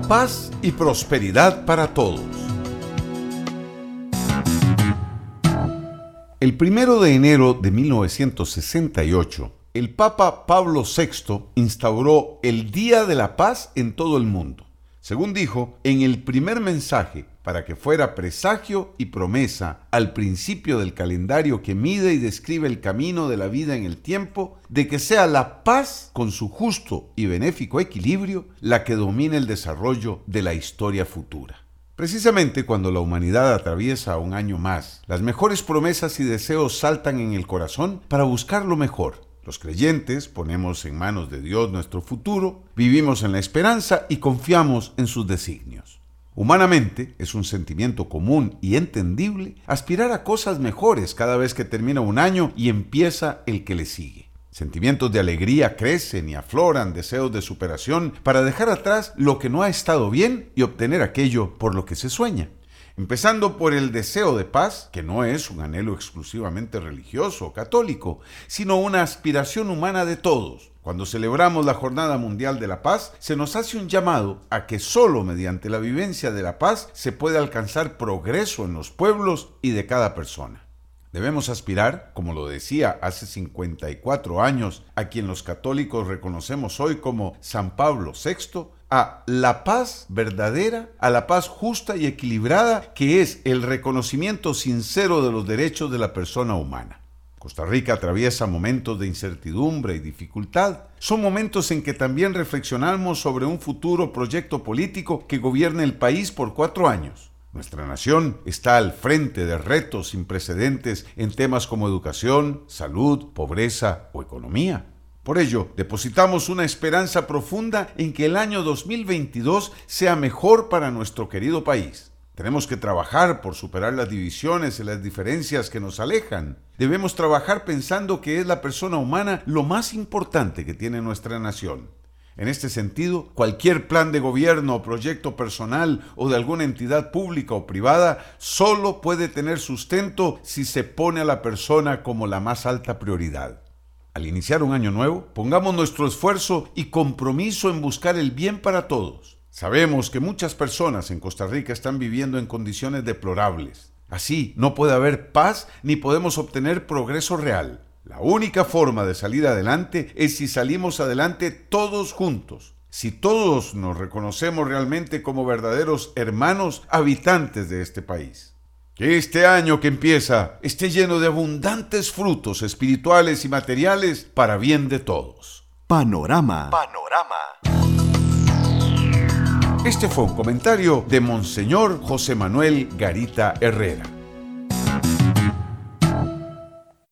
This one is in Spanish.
Paz y prosperidad para todos. El 1 de enero de 1968, el Papa Pablo VI instauró el Día de la Paz en todo el mundo. Según dijo, en el primer mensaje, para que fuera presagio y promesa al principio del calendario que mide y describe el camino de la vida en el tiempo, de que sea la paz con su justo y benéfico equilibrio la que domine el desarrollo de la historia futura. Precisamente cuando la humanidad atraviesa un año más, las mejores promesas y deseos saltan en el corazón para buscar lo mejor. Los creyentes ponemos en manos de Dios nuestro futuro, vivimos en la esperanza y confiamos en sus designios. Humanamente, es un sentimiento común y entendible aspirar a cosas mejores cada vez que termina un año y empieza el que le sigue. Sentimientos de alegría crecen y afloran deseos de superación para dejar atrás lo que no ha estado bien y obtener aquello por lo que se sueña. Empezando por el deseo de paz, que no es un anhelo exclusivamente religioso o católico, sino una aspiración humana de todos. Cuando celebramos la Jornada Mundial de la Paz, se nos hace un llamado a que solo mediante la vivencia de la paz se puede alcanzar progreso en los pueblos y de cada persona. Debemos aspirar, como lo decía hace 54 años, a quien los católicos reconocemos hoy como San Pablo VI, a la paz verdadera, a la paz justa y equilibrada, que es el reconocimiento sincero de los derechos de la persona humana. Costa Rica atraviesa momentos de incertidumbre y dificultad. Son momentos en que también reflexionamos sobre un futuro proyecto político que gobierne el país por 4 años. Nuestra nación está al frente de retos sin precedentes en temas como educación, salud, pobreza o economía. Por ello, depositamos una esperanza profunda en que el año 2022 sea mejor para nuestro querido país. Tenemos que trabajar por superar las divisiones y las diferencias que nos alejan. Debemos trabajar pensando que es la persona humana lo más importante que tiene nuestra nación. En este sentido, cualquier plan de gobierno o proyecto personal o de alguna entidad pública o privada solo puede tener sustento si se pone a la persona como la más alta prioridad. Al iniciar un año nuevo, pongamos nuestro esfuerzo y compromiso en buscar el bien para todos. Sabemos que muchas personas en Costa Rica están viviendo en condiciones deplorables. Así, no puede haber paz ni podemos obtener progreso real. La única forma de salir adelante es si salimos adelante todos juntos, si todos nos reconocemos realmente como verdaderos hermanos habitantes de este país. Que este año que empieza esté lleno de abundantes frutos espirituales y materiales para bien de todos. Panorama. Este fue un comentario de Monseñor José Manuel Garita Herrera.